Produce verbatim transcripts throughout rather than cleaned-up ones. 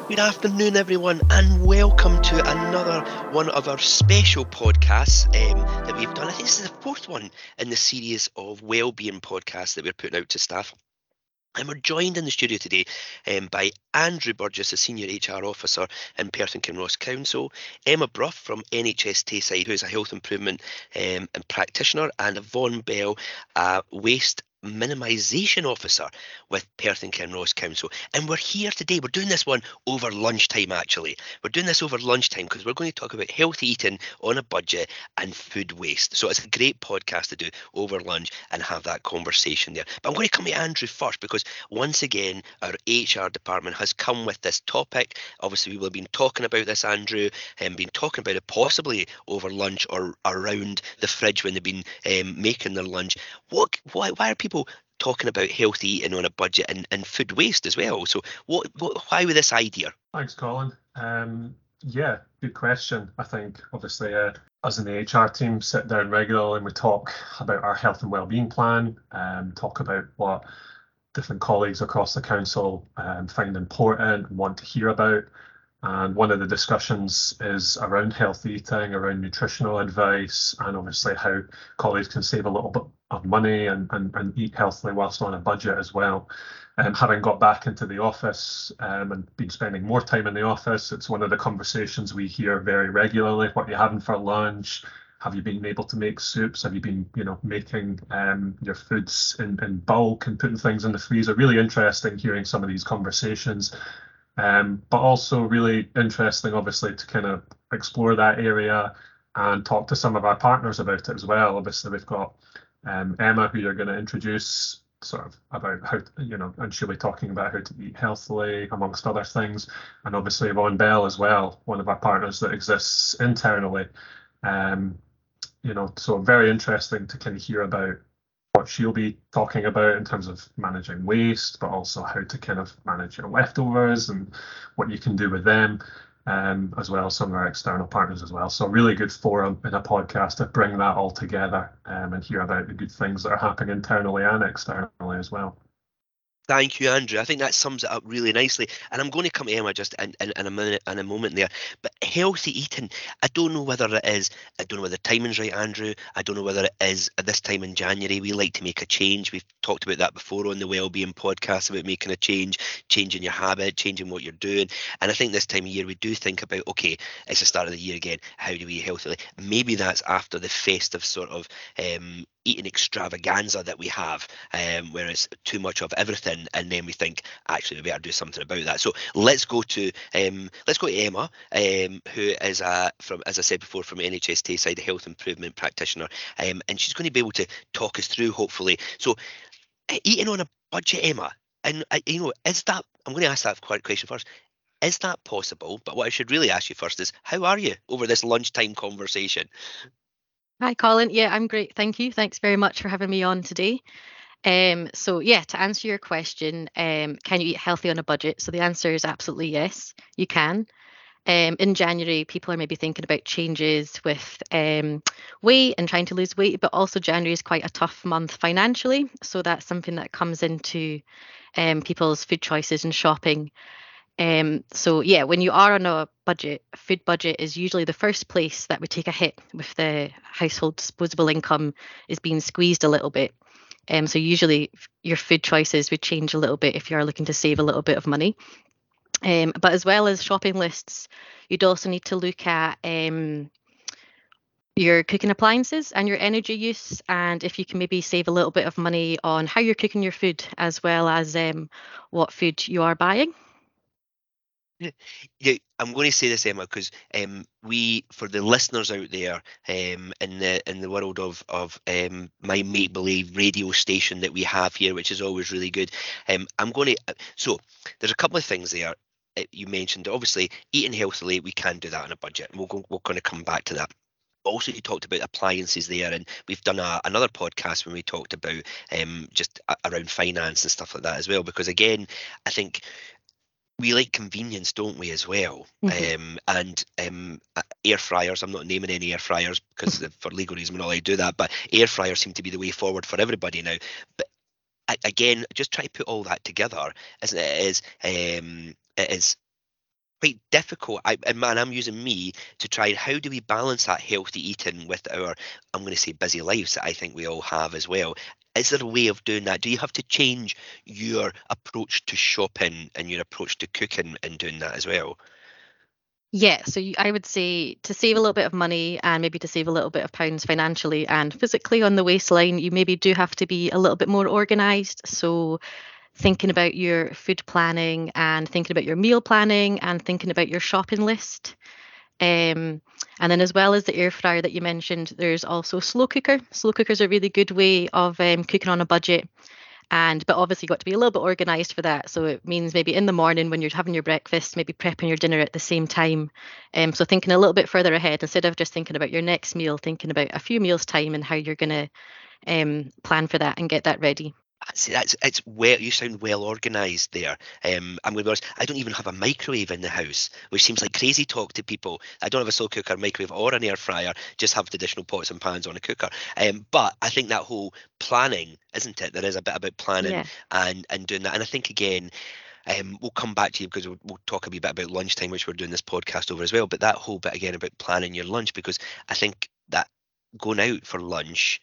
Good afternoon, everyone, and welcome to another one of our special podcasts um, that we've done. I think this is the fourth one in the series of wellbeing podcasts that we're putting out to staff. And we're joined in the studio today um, by Andrew Burgess, a Senior H R Officer in Perth and Kinross Council, Emma Bruff from N H S Tayside, who is a health improvement um, and practitioner, and Yvonne Bell, a waste minimisation officer with Perth and Kinross Council. And we're here today, we're doing this one over lunchtime actually. We're doing this over lunchtime because we're going to talk about healthy eating on a budget and food waste. So it's a great podcast to do over lunch and have that conversation there. But I'm going to come to Andrew first because once again our H R department has come with this topic. Obviously we will have been talking about this, Andrew, and been talking about it possibly over lunch or around the fridge when they've been um, making their lunch. What, why, why are people talking about healthy eating on a budget and, and food waste as well? So what, what why with this idea? Thanks, Colin. Um, yeah, good question. I think obviously uh, us in the H R team sit down regularly and we talk about our health and wellbeing plan, and talk about what different colleagues across the council um, find important and want to hear about. And one of the discussions is around healthy eating, around nutritional advice, and obviously how colleagues can save a little bit of money and, and, and eat healthily whilst on a budget as well. Um, having got back into the office um, and been spending more time in the office, it's one of the conversations we hear very regularly. What are you having for lunch? Have you been able to make soups? Have you been, you know, making um, your foods in, in bulk and putting things in the freezer? Really interesting hearing some of these conversations. Um, but also really interesting, obviously, to kind of explore that area and talk to some of our partners about it as well. Obviously, we've got um, Emma, who you're going to introduce, sort of about how, to, you know, and she'll be talking about how to eat healthily, amongst other things. And obviously, Yvonne Bell as well, one of our partners that exists internally. Um, you know, so very interesting to kind of hear about what she'll be talking about in terms of managing waste, but also how to kind of manage your leftovers and what you can do with them, um, as well as some of our external partners as well. So really good forum in a podcast to bring that all together um, and hear about the good things that are happening internally and externally as well. Thank you, Andrew. I think that sums it up really nicely. And I'm going to come to Emma just in, in, in a minute, in a moment there. But healthy eating, I don't know whether it is, I don't know whether the timing's right, Andrew. I don't know whether it is at this time in January. We like to make a change. We've talked about that before on the Wellbeing podcast about making a change, changing your habit, changing what you're doing. And I think this time of year we do think about, okay, it's the start of the year again. How do we eat healthily? Maybe that's after the festive sort of um, eating extravaganza that we have, um, where it's too much of everything, and then we think actually we better do something about that. So let's go to um, let's go to Emma, um, who is a, from, as I said before, from N H S Tayside, a health improvement practitioner, um, and she's going to be able to talk us through hopefully. So eating on a budget, Emma, and uh, you know, is that? I'm going to ask that question first. Is that possible? But what I should really ask you first is, how are you over this lunchtime conversation? Hi, Colin. Yeah, I'm great. Thank you. Thanks very much for having me on today. Um, so yeah, to answer your question, um, can you eat healthy on a budget? So the answer is absolutely yes, you can. Um, in January, people are maybe thinking about changes with um, weight and trying to lose weight, but also January is quite a tough month financially. So that's something that comes into um, people's food choices and shopping. Um, so yeah, when you are on a budget, food budget is usually the first place that would take a hit with the household disposable income is being squeezed a little bit. Um, so usually your food choices would change a little bit if you are looking to save a little bit of money. Um, but as well as shopping lists, you'd also need to look at um, your cooking appliances and your energy use, and if you can maybe save a little bit of money on how you're cooking your food, as well as um, what food you are buying. Yeah, I'm going to say this, Emma, because um, we, for the listeners out there, um, in the in the world of of um, my make believe radio station that we have here, which is always really good. Um, I'm going to. So there's a couple of things there. Uh, You mentioned obviously eating healthily. We can do that on a budget, and we'll go, we're going to come back to that. Also, you talked about appliances there, and we've done a, another podcast when we talked about um, just a, around finance and stuff like that as well. Because again, I think we like convenience, don't we, as well? Mm-hmm. Um, and um, air fryers, I'm not naming any air fryers because for legal reasons we're not allowed to do that, but air fryers seem to be the way forward for everybody now. But again, just try to put all that together, isn't it? It is, um, it is quite difficult. I, and man, I'm using me to try. How do we balance that healthy eating with our, I'm going to say, busy lives that I think we all have as well? Is there a way of doing that? Do you have to change your approach to shopping and your approach to cooking in doing that as well? Yeah, so you, I would say to save a little bit of money and maybe to save a little bit of pounds financially and physically on the waistline, you maybe do have to be a little bit more organized. So thinking about your food planning and thinking about your meal planning and thinking about your shopping list. Um, and then as well as the air fryer that you mentioned, there's also slow cooker. Slow cooker is a really good way of um, cooking on a budget. And but obviously you got to be a little bit organized for that. So it means maybe in the morning when you're having your breakfast, maybe prepping your dinner at the same time. Um, so thinking a little bit further ahead instead of just thinking about your next meal, thinking about a few meals time and how you're going to um, plan for that and get that ready. See, that's it's well. You sound well organised there. Um, I'm going to be honest. I don't even have a microwave in the house, which seems like crazy talk to people. I don't have a slow cooker, microwave, or an air fryer. Just have the additional pots and pans on a cooker. Um, but I think that whole planning, isn't it? There is a bit about planning Yeah. and and doing that. And I think again, um, we'll come back to you because we'll, we'll talk a wee bit about lunchtime, which we're doing this podcast over as well. But that whole bit again about planning your lunch, because I think that going out for lunch,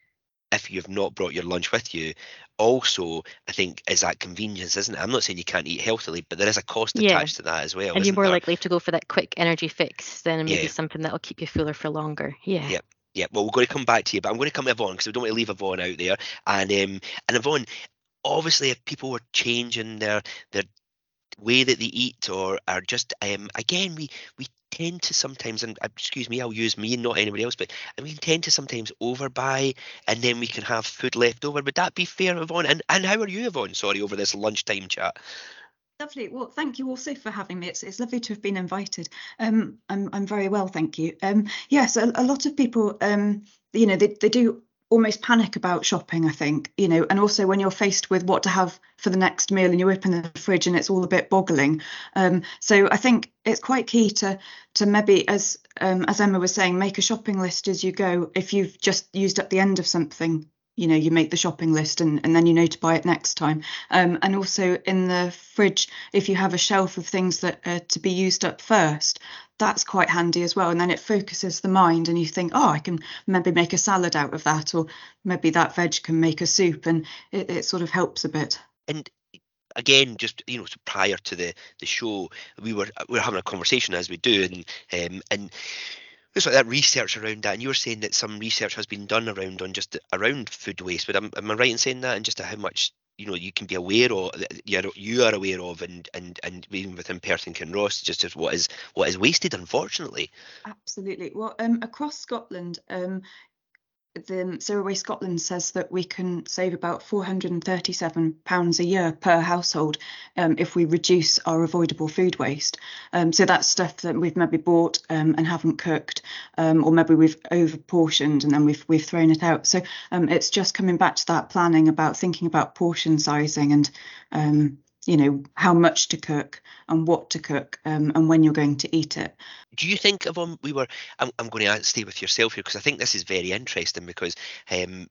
if you've not brought your lunch with you, also I think is that convenience, isn't it? I'm not saying you can't eat healthily, but there is a cost Yeah. attached to that as well, And you're isn't more there? likely to go for that quick energy fix than maybe Yeah. something that'll keep you fuller for longer. Yeah. Yeah. Yeah, well, we're going to come back to you, but I'm going to come to Yvonne because we don't want to leave Yvonne out there. And um, and Yvonne, obviously, if people were changing their their way that they eat or are just um again we we tend to sometimes, and uh, excuse me, I'll use me and not anybody else, but I mean tend to sometimes overbuy and then we can have food left over. Would that be fair, Yvonne? And and how are you, Yvonne? Sorry, over this lunchtime chat. Lovely. Well, thank you also for having me. It's, it's lovely to have been invited. Um, I'm I'm very well, thank you. Um, yes, a, a lot of people, um, you know, they, they do almost panic about shopping, I think, you know, and also when you're faced with what to have for the next meal and you open the fridge and it's all a bit boggling. Um, so I think it's quite key to to maybe, as um, as Emma was saying, make a shopping list as you go. If you've just used up the end of something, you know, you make the shopping list and, and then you know to buy it next time. Um, and also in the fridge, if you have a shelf of things that are to be used up first, that's quite handy as well. And then it focuses the mind and you think, oh, I can maybe make a salad out of that, or maybe that veg can make a soup, and it, it sort of helps a bit. And again, just you know, prior to the the show, we were we were having a conversation as we do, and um, and there's like that research around that, and you were saying that some research has been done around on just around food waste. But am, am I right in saying that, and just how much you know you can be aware of, you you are aware of, and and and even within Perth and Kinross, just as what is what is wasted, unfortunately. Absolutely. Well, um, across Scotland, um, the Zero Waste Scotland says that we can save about four hundred and thirty-seven pounds a year per household um, if we reduce our avoidable food waste. Um, so that's stuff that we've maybe bought um, and haven't cooked, um, or maybe we've over portioned and then we've we've thrown it out. So um, it's just coming back to that planning about thinking about portion sizing and um, you know, how much to cook and what to cook um, and when you're going to eat it. Do you think, Yvonne, we were, I'm, I'm going to stay with yourself here because I think this is very interesting because um,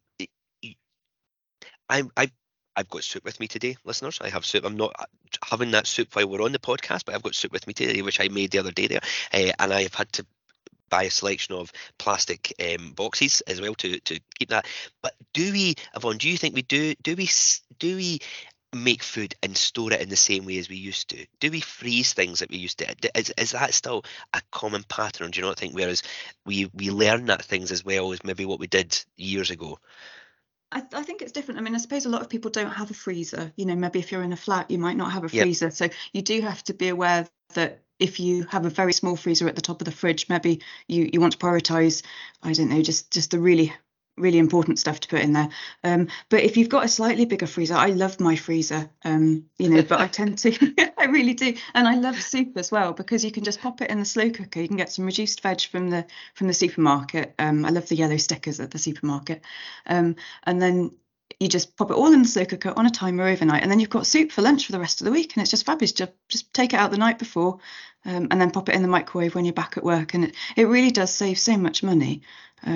I'm, I've, I've got soup with me today, listeners. I have soup. I'm not having that soup while we're on the podcast, but I've got soup with me today, which I made the other day there. Uh, and I've had to buy a selection of plastic um, boxes as well to, to keep that. But do we, Yvonne, do you think we do, do we, do we, make food and store it in the same way as we used to? Do we freeze things like we used to? Is, is that still a common pattern? Do you not think? Whereas we we learn that things as well as maybe what we did years ago. I, I think it's different. I mean, I suppose a lot of people don't have a freezer. You know, maybe if you're in a flat, you might not have a Yep. freezer. So you do have to be aware that if you have a very small freezer at the top of the fridge, maybe you you want to prioritise, I don't know, just just the really really important stuff to put in there. Um, but if you've got a slightly bigger freezer, I love my freezer, um, you know, but I tend to, I really do. And I love soup as well, because you can just pop it in the slow cooker. You can get some reduced veg from the from the supermarket. Um, I love the yellow stickers at the supermarket. Um, and then you just pop it all in the slow cooker on a timer overnight, and then you've got soup for lunch for the rest of the week, and it's just fabulous. Just, just take it out the night before um, and then pop it in the microwave when you're back at work, and it, it really does save so much money. Um,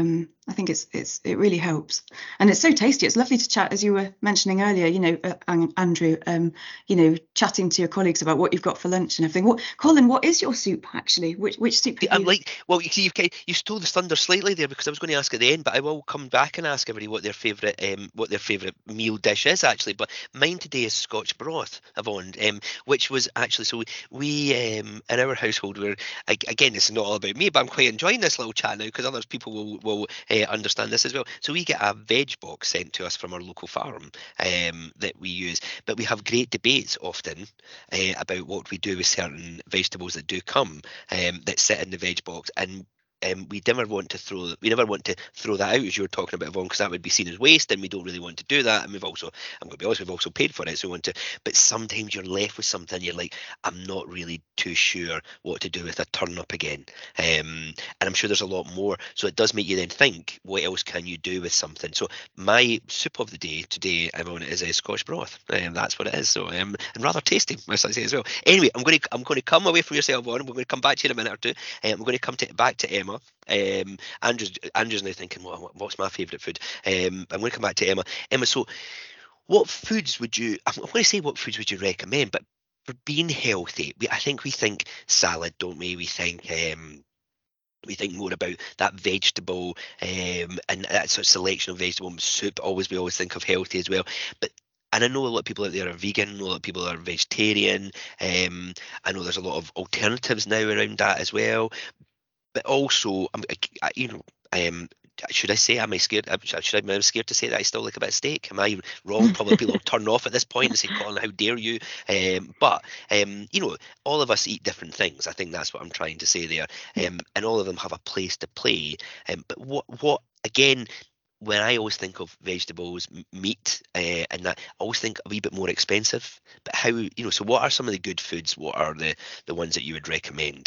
I think it's it's it really helps, and it's so tasty. It's lovely to chat, as you were mentioning earlier. You know, uh, Andrew. Um, you know, chatting to your colleagues about what you've got for lunch and everything. What, Colin? What is your soup actually? Which which soup have I'm you? like, well, you see, you've kind you stole the thunder slightly there because I was going to ask at the end, but I will come back and ask everybody what their favourite um what their favourite meal dish is actually. But mine today is Scotch broth, Yvonne, um, which was actually so we, we um in our household were again, this is not all about me, but I'm quite enjoying this little chat now because other people will will uh, understand this as well. So we get a veg box sent to us from our local farm um that we use, but we have great debates often uh, about what we do with certain vegetables that do come um that sit in the veg box, and um, we never want to throw we never want to throw that out, as you were talking about, Yvonne, because that would be seen as waste, and we don't really want to do that. And we've also, I'm going to be honest, we've also paid for it, so we want to. But sometimes you're left with something you're like, I'm not really too sure what to do with a turnip again, um, and I'm sure there's a lot more. So it does make you then think, what else can you do with something? So my soup of the day today, Yvonne, is a Scotch broth, and um, that's what it is. So um, and rather tasty, must I say as well. Anyway, I'm going to I'm going to come away from yourself, Yvonne. We're going to come back to you in a minute or two. Um, I'm going to come to back to Emma. Um, Andrew's Andrew's now thinking, well, what's my favourite food? Um, I'm going to come back to Emma. Emma, so what foods would you? I'm going to say what foods would you recommend, but for being healthy, we, I think we think salad, don't we? We think. Um, we think more about that vegetable um, and that sort of selection of vegetable soup. Always, we always think of healthy as well. But and I know a lot of people out there are vegan. I know a lot of people are vegetarian. Um, I know there's a lot of alternatives now around that as well. But also, I'm, I, you know, um, should I say, am I scared? Should I be scared to say that I still like a bit of steak? Am I wrong? Probably people will turn off at this point and say, Colin, how dare you? Um, but, um, you know, all of us eat different things. I think that's what I'm trying to say there. Um, and all of them have a place to play. Um, but what, what again, when I always think of vegetables, meat, uh, and that, I always think a wee bit more expensive. But how, you know, so what are some of the good foods? What are the, the ones that you would recommend?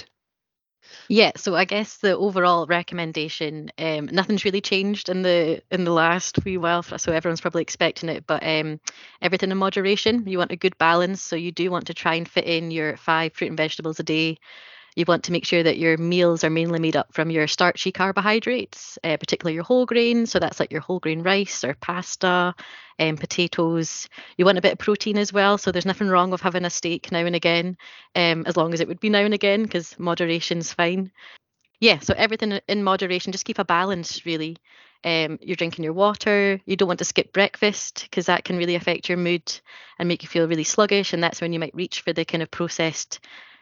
Yeah, so I guess the overall recommendation, um, nothing's really changed in the in the last wee while, so everyone's probably expecting it. But um, everything in moderation. You want a good balance, so you do want to try and fit in your five fruit and vegetables a day. You want to make sure that your meals are mainly made up from your starchy carbohydrates, uh, particularly your whole grains. So that's like your whole grain rice or pasta, and um, potatoes. You want a bit of protein as well. So there's nothing wrong with having a steak now and again, um, as long as it would be now and again, because moderation's fine. Yeah, so everything in moderation. Just keep a balance, really. Um, you're drinking your water. You don't want to skip breakfast because that can really affect your mood and make you feel really sluggish. And that's when you might reach for the kind of processed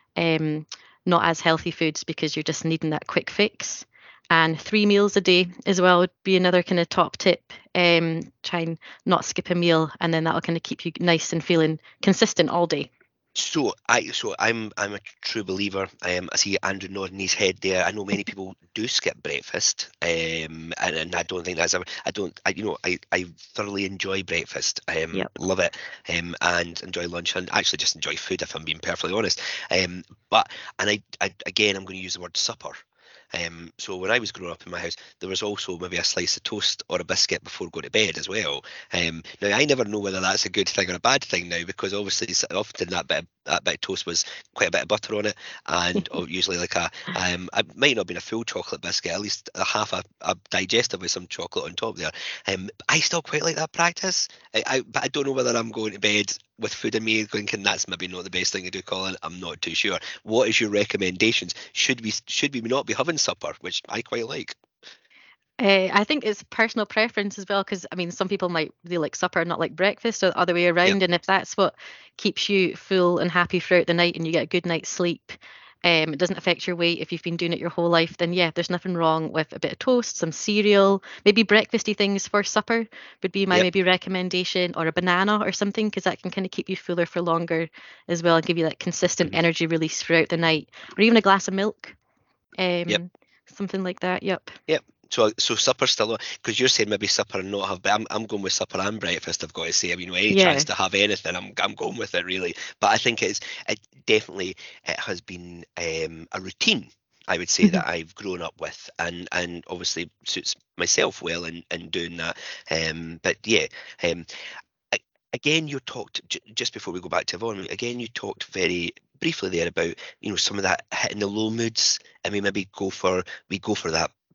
um, not as healthy foods because you're just needing that quick fix. And three meals a day as well would be another kind of top tip. Um, try and not skip a meal, and then that'll kind of keep you nice and feeling consistent all day. So I so I'm I'm a true believer. Um, I see Andrew nodding his head there. I know many people do skip breakfast, um, and, and I don't think that's ever. I don't. I you know I, I thoroughly enjoy breakfast. Um, Yep. love it. Um, and enjoy lunch and actually just enjoy food if I'm being perfectly honest. Um, but and I, I again I'm going to use the word supper. Um, so when I was growing up in my house, there was also maybe a slice of toast or a biscuit before going to bed as well. Um, now I never know whether that's a good thing or a bad thing now, because obviously often that bit of, that bit of toast was quite a bit of butter on it, and usually like a um, it might not have been a full chocolate biscuit, at least a half a, a digestive with some chocolate on top there. Um, I still quite like that practice. I, I but I don't know whether I'm going to bed with food in me thinking that's maybe not the best thing to do, Colin. I'm not too sure. What is your recommendations? Should we should we not be having supper, which I quite like? Uh, I think it's personal preference as well, because I mean, some people might really like supper and not like breakfast, or the other way around. Yep. And if that's what keeps you full and happy throughout the night, and you get a good night's sleep, um, it doesn't affect your weight if you've been doing it your whole life, then yeah, there's nothing wrong with a bit of toast, some cereal, maybe breakfasty things for supper would be my Yep. maybe recommendation, or a banana or something, because that can kind of keep you fuller for longer as well, and give you that consistent Mhm. energy release throughout the night, or even a glass of milk, um, Yep. something like that. Yep. Yep. So so supper still, because you're saying maybe supper and not have, but I'm I'm going with supper and breakfast. I've got to say, I mean, any Yeah. chance to have anything, I'm I'm going with it really. But I think it's it definitely it has been um, a routine, I would say, that I've grown up with, and and obviously suits myself well in in doing that. Um, but yeah, um, a- again, you talked j- just before we go back to Yvonne. Again, you talked very briefly there about, you know, some of that hitting the low moods, and we maybe go for we go for that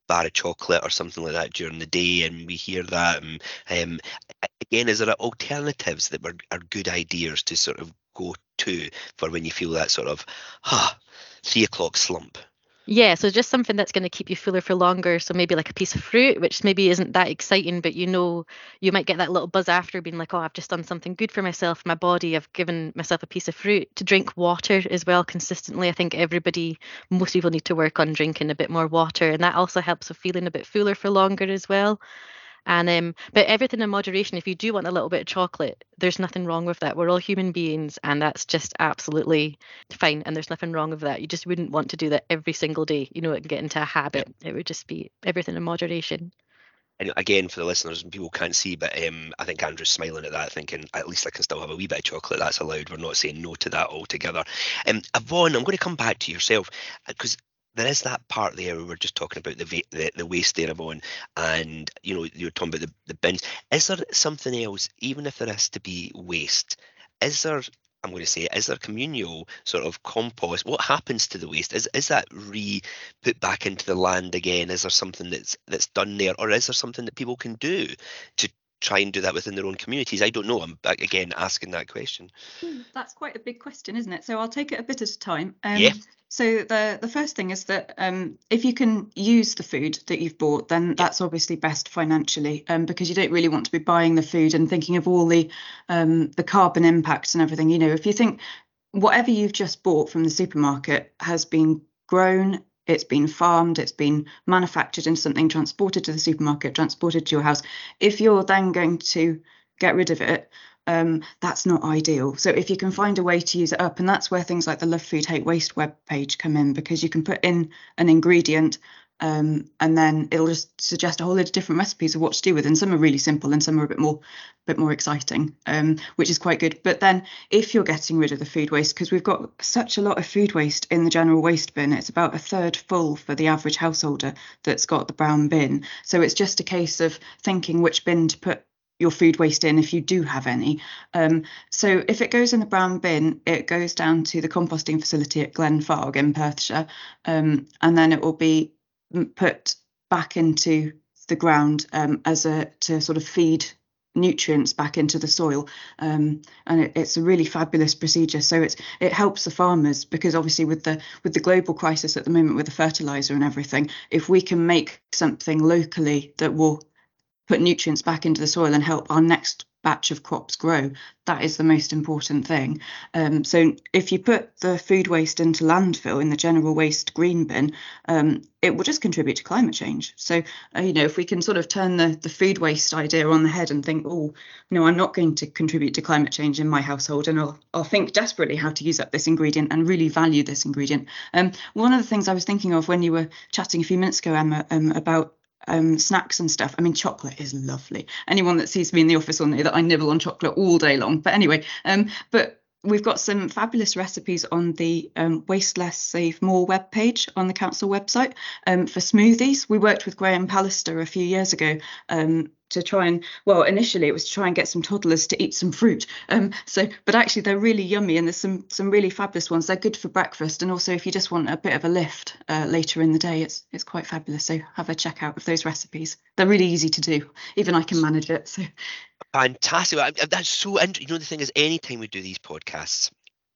bar of chocolate or something like that during the day, and we hear that. And, um, again, is there alternatives that were, are good ideas to sort of go to for when you feel that sort of, ah, three o'clock slump? Yeah, so just something that's going to keep you fuller for longer. So maybe like a piece of fruit, which maybe isn't that exciting, but you know, you might get that little buzz after being like, oh, I've just done something good for myself, my body. I've given myself a piece of fruit. To drink water as well consistently. I think everybody, most people need to work on drinking a bit more water, and that also helps with feeling a bit fuller for longer as well. And um, but everything in moderation. If you do want a little bit of chocolate, there's nothing wrong with that. We're all human beings, and that's just absolutely fine. And there's nothing wrong with that. You just wouldn't want to do that every single day, you know, and get into a habit. It would just be everything in moderation. And again, for the listeners, and people can't see, but um, I think Andrew's smiling at that, thinking at least I can still have a wee bit of chocolate. That's allowed. We're not saying no to that altogether. Um, Yvonne, I'm going to come back to yourself, because there is that part there where we're just talking about the va- the, the waste there, Yvonne, and you know, you're talking about the, the bins. Is there something else, even if there is to be waste? Is there, I'm going to say, is there communal sort of compost? What happens to the waste? Is is that re put back into the land again? Is there something that's that's done there, or is there something that people can do to try and do that within their own communities? I don't know. I'm back again asking that question. Ooh, that's quite a big question, isn't it? So I'll take it a bit at a time. Um, Yeah. So the the first thing is that um, if you can use the food that you've bought, then that's obviously best financially, um, because you don't really want to be buying the food and thinking of all the um, the carbon impacts and everything. You know, if you think whatever you've just bought from the supermarket has been grown, it's been farmed, it's been manufactured into something, transported to the supermarket, transported to your house. If you're then going to get rid of it, um, that's not ideal. So if you can find a way to use it up, and that's where things like the Love Food Hate Waste webpage come in, because you can put in an ingredient um, and then it'll just suggest a whole load of different recipes of what to do with, and some are really simple and some are a bit more bit more exciting, um, which is quite good. But then if you're getting rid of the food waste, because we've got such a lot of food waste in the general waste bin, it's about a third full for the average householder that's got the brown bin. So it's just a case of thinking which bin to put your food waste in, if you do have any. Um, so if it goes in the brown bin, it goes down to the composting facility at Glenfarg in Perthshire, um, and then it will be put back into the ground um, as a to sort of feed nutrients back into the soil, um, and it, it's a really fabulous procedure. So it's it helps the farmers, because obviously with the with the global crisis at the moment with the fertilizer and everything, if we can make something locally that will put nutrients back into the soil and help our next batch of crops grow, that is the most important thing. Um, so if you put the food waste into landfill in the general waste green bin, um, it will just contribute to climate change. So, uh, you know, if we can sort of turn the, the food waste idea on the head and think, oh, no, I'm not going to contribute to climate change in my household, and I'll, I'll think desperately how to use up this ingredient and really value this ingredient. Um, one of the things I was thinking of when you were chatting a few minutes ago, Emma, um, about Um, snacks and stuff. I mean, chocolate is lovely. Anyone that sees me in the office will know that I nibble on chocolate all day long. But anyway, um, but we've got some fabulous recipes on the um, Waste Less, Save More webpage on the council website um, for smoothies. We worked with Graham Pallister a few years ago um, to try and, well, initially it was to try and get some toddlers to eat some fruit. Um, so, but actually they're really yummy, and there's some some really fabulous ones. They're good for breakfast, and also if you just want a bit of a lift uh, later in the day, it's it's quite fabulous. So have a check out of those recipes. They're really easy to do. Even I can manage it. So Fantastic. I- That's so interesting. You know, the thing is, anytime we do these podcasts,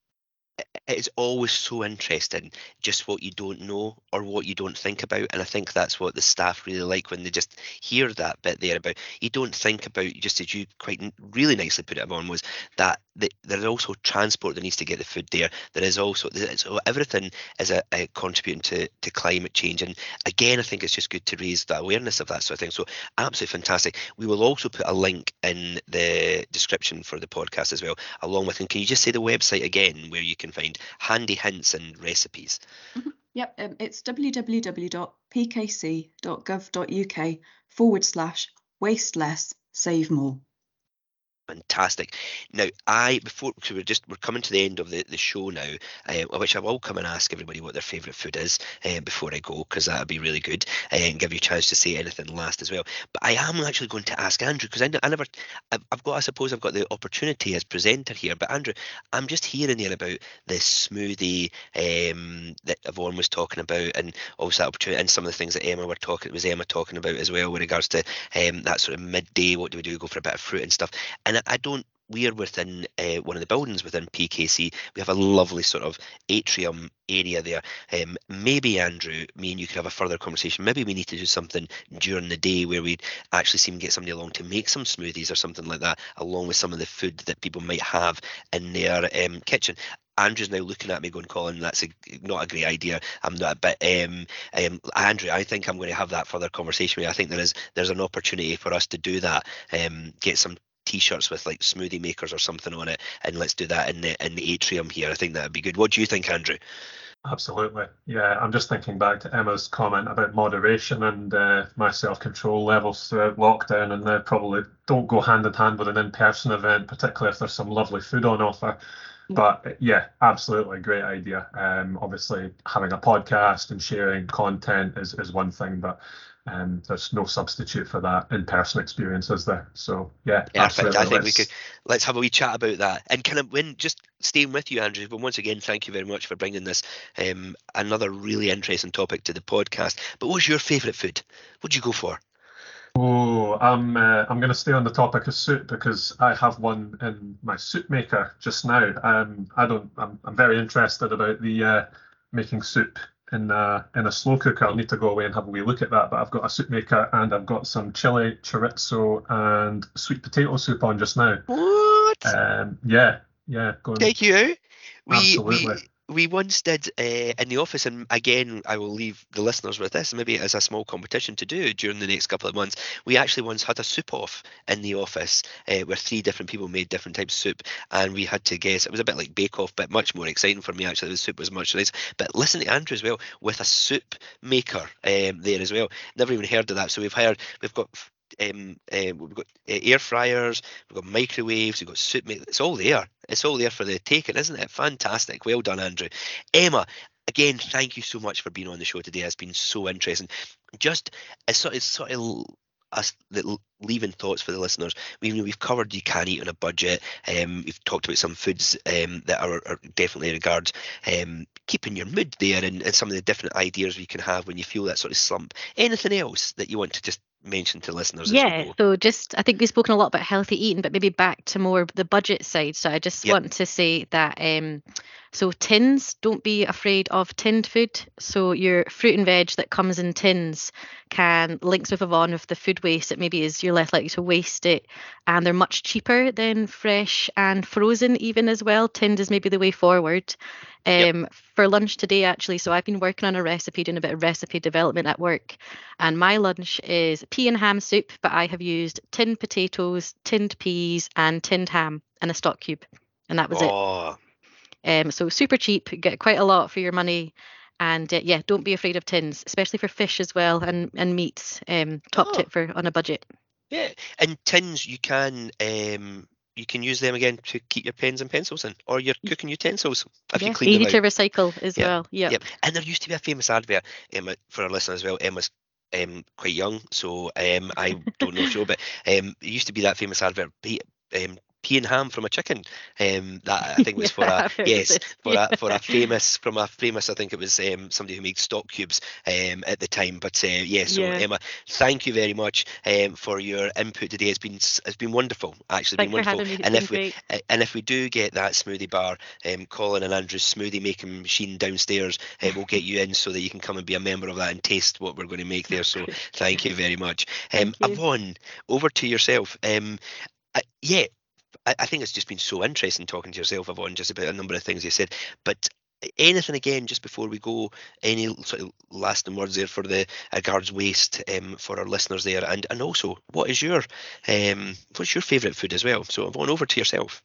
it is always so interesting just what you don't know or what you don't think about, and I think that's what the staff really like when they just hear that bit there about, you don't think about, just as you quite n- really nicely put it on, was that the, there is also transport that needs to get the food there. There is also, so everything is a, a contributing to, to climate change, and again I think it's just good to raise the awareness of that sort of thing. So absolutely fantastic. We will also put a link in the description for the podcast as well, along with, and can you just say the website again where you can find handy hints and recipes? mm-hmm. Yep, um, it's www.pkc.gov.uk forward slash waste less, save more. Fantastic. Now, I before because we're just we're coming to the end of the, the show now, uh, which I will come and ask everybody what their favourite food is uh, before I go, because that'll be really good, uh, and give you a chance to say anything last as well. But I am actually going to ask Andrew, because I, I never, I've, I've got, I suppose I've got the opportunity as presenter here. But Andrew, I'm just hearing there about this smoothie um, that Yvonne was talking about, and also that opportunity, and some of the things that Emma were talking, was Emma talking about as well, with regards to um, that sort of midday. What do we do? Go for a bit of fruit and stuff. And I, I don't. We are within uh, one of the buildings within P K C. We have a lovely sort of atrium area there. Um, maybe, Andrew, me and you could have a further conversation. Maybe we need to do something during the day where we actually see and get somebody along to make some smoothies or something like that, along with some of the food that people might have in their um, kitchen. Andrew's now looking at me going, Colin, that's a, not a great idea. I'm not, but um, um, Andrew, I think I'm going to have that further conversation with you. I think there is there's an opportunity for us to do that. Um, get some T-shirts with like smoothie makers or something on it, and let's do that in the in the atrium here. I think that would be good. What do you think, Andrew? Absolutely. Yeah, I'm just thinking back to Emma's comment about moderation and uh, my self-control levels throughout lockdown, and they probably don't go hand in hand with an in-person event, particularly if there's some lovely food on offer. But yeah, absolutely great idea. Um, obviously, having a podcast and sharing content is, is one thing, but um, there's no substitute for that in-person experience, is there? So yeah, Perfect. absolutely. I think let's... we could let's have a wee chat about that. And kind of when just staying with you, Andrew. But once again, thank you very much for bringing this um, another really interesting topic to the podcast. But what's your favourite food? What'd you go for? Oh, I'm uh, I'm going to stay on the topic of soup, because I have one in my soup maker just now. Um, I don't. I'm I'm very interested about the uh, making soup in a in a slow cooker. I'll need to go away and have a wee look at that. But I've got a soup maker, and I've got some chili, chorizo, and sweet potato soup on just now. What? Um, yeah, yeah. Going, Take you out. We absolutely. we. We once did uh, in the office, and again, I will leave the listeners with this, maybe as a small competition to do during the next couple of months. We actually once had a soup off in the office uh, where three different people made different types of soup, and we had to guess. It was a bit like Bake Off, but much more exciting for me, actually. The soup was much nicer. But listen to Andrew as well, with a soup maker um, there as well. Never even heard of that. So we've hired, we've got Um, uh, we've got uh, air fryers, we've got microwaves, we've got soup makers. It's all there. It's all there for the taking, isn't it? Fantastic. Well done, Andrew. Emma, again, thank you so much for being on the show today. It's been so interesting. Just as sort of, sort of us the leaving thoughts for the listeners. We, we've covered you can eat on a budget. Um, we've talked about some foods um, that are, are definitely regards um, keeping your mood there, and, and some of the different ideas we can have when you feel that sort of slump. Anything else that you want to just mention to listeners? Yeah, so just I think we've spoken a lot about healthy eating, but maybe back to more the budget side. So I just Yep. want to say that um so tins, don't be afraid of tinned food. So your fruit and veg that comes in tins can links with Yvonne with the food waste. It maybe is you're less likely to waste it, and they're much cheaper than fresh and frozen even as well. Tinned is maybe the way forward. Yep. Um, for lunch today, actually, so I've been working on a recipe, doing a bit of recipe development at work, and my lunch is pea and ham soup, but I have used tinned potatoes, tinned peas, and tinned ham and a stock cube, and that was Oh, it. Um, so super cheap, get quite a lot for your money, and uh, yeah, don't be afraid of tins, especially for fish as well, and and meats. Um, top Oh. tip for on a budget. yeah. And tins, you can um, you can use them again to keep your pens and pencils in, or your cooking utensils if Yeah, you clean easy them to out. recycle as Yeah, well. Yeah. Yep. And there used to be a famous advert, Emma, for our listeners as well. Emma's um, quite young, so um, I don't know if you know, but um, it used to be that famous advert, pea, um, pea and ham from a chicken. Um, that I think was for Yeah, a I've heard of yes, this. for Yeah. a for a famous from a famous. I think it was um, somebody who made stock cubes um, at the time. But uh, yeah, so Yeah. Emma, thank you very much um, for your input today. It's been s- it's been wonderful. Actually, Thanks been for wonderful. having me. It's And been if we great. uh, and if we do get that smoothie bar, um, Colin and Andrew's smoothie making machine downstairs, uh, we'll get you in so that you can come and be a member of that and taste what we're going to make there. So thank you very much. Um, Thank you. Yvonne, over to yourself. Um, I, yeah, I, I think it's just been so interesting talking to yourself, Yvonne, just about a number of things you said. But anything again, just before we go, any sort of lasting words there for the regards waste um, for our listeners there, and and also what is your um what's your favourite food as well? So Yvonne, over to yourself.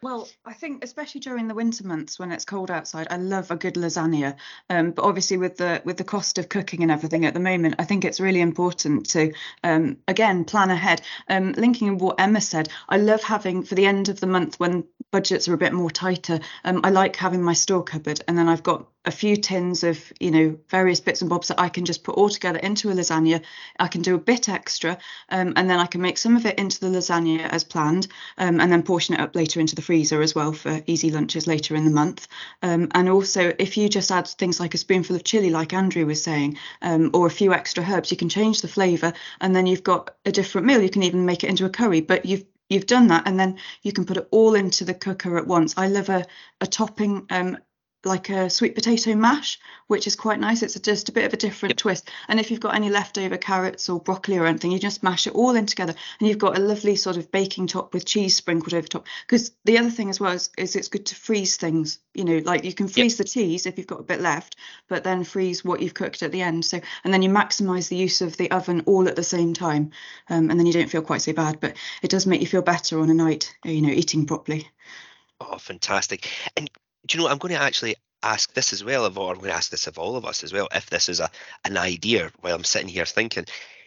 Well, I think especially during the winter months when it's cold outside, I love a good lasagna. Um, but obviously with the with the cost of cooking and everything at the moment, I think it's really important to um, again plan ahead. Um, linking in what Emma said, I love having for the end of the month when budgets are a bit more tighter. Um, I like having my store cupboard, and then I've got a few tins of you know various bits and bobs that I can just put all together into a lasagna. I can do a bit extra, um, and then I can make some of it into the lasagna as planned, um, and then portion it up later into the freezer as well for easy lunches later in the month. Um, and also, if you just add things like a spoonful of chili, like Andrew was saying, um, or a few extra herbs, you can change the flavour, and then you've got a different meal. You can even make it into a curry, but you've you've done that, and then you can put it all into the cooker at once. I love a a topping. Um, like a sweet potato mash, which is quite nice. It's just a bit of a different Yep. twist. And if you've got any leftover carrots or broccoli or anything, you just mash it all in together, and you've got a lovely sort of baking top with cheese sprinkled over top. Because the other thing as well is, is it's good to freeze things. You know, like you can freeze the cheese if you've got a bit left, but then freeze what you've cooked at the end. So, and then you maximise the use of the oven all at the same time, um, and then you don't feel quite so bad. But it does make you feel better on a night, you know, eating properly. Oh, fantastic. And do you know, I'm going to actually ask this as well, of, or I'm going to ask this of all of us as well, if this is a an idea while I'm sitting here thinking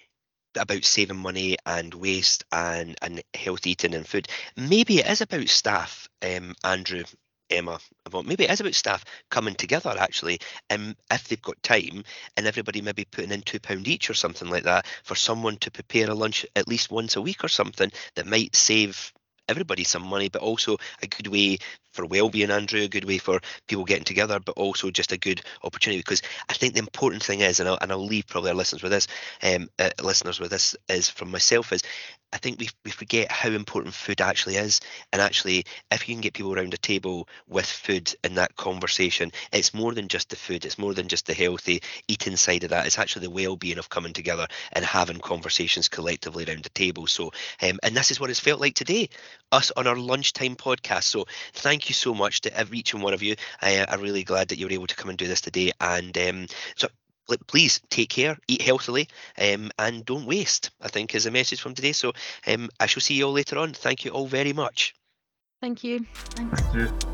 about saving money and waste and, and healthy eating and food. Maybe it is about staff, um, Andrew, Emma, Yvonne, maybe it is about staff coming together actually, um, if they've got time, and everybody maybe putting in two pound each or something like that for someone to prepare a lunch at least once a week or something that might save everybody some money, but also a good way for well-being, Andrew, a good way for people getting together, but also just a good opportunity. Because I think the important thing is, and I'll, and I'll leave probably our listeners with this, um, uh, listeners with this, is from myself, is I think we we forget how important food actually is. And actually, if you can get people around a table with food in that conversation, it's more than just the food. It's more than just the healthy eating side of that. It's actually the well-being of coming together and having conversations collectively around the table. So, um, and this is what it's felt like today, us on our lunchtime podcast. So thank you so much to every, each and one of you. I, I'm really glad that you were able to come and do this today. And um, so please take care, eat healthily, um, and don't waste, I think, is the message from today. So um, I shall see you all later on. Thank you all very much. Thank you. Thanks. Thank you.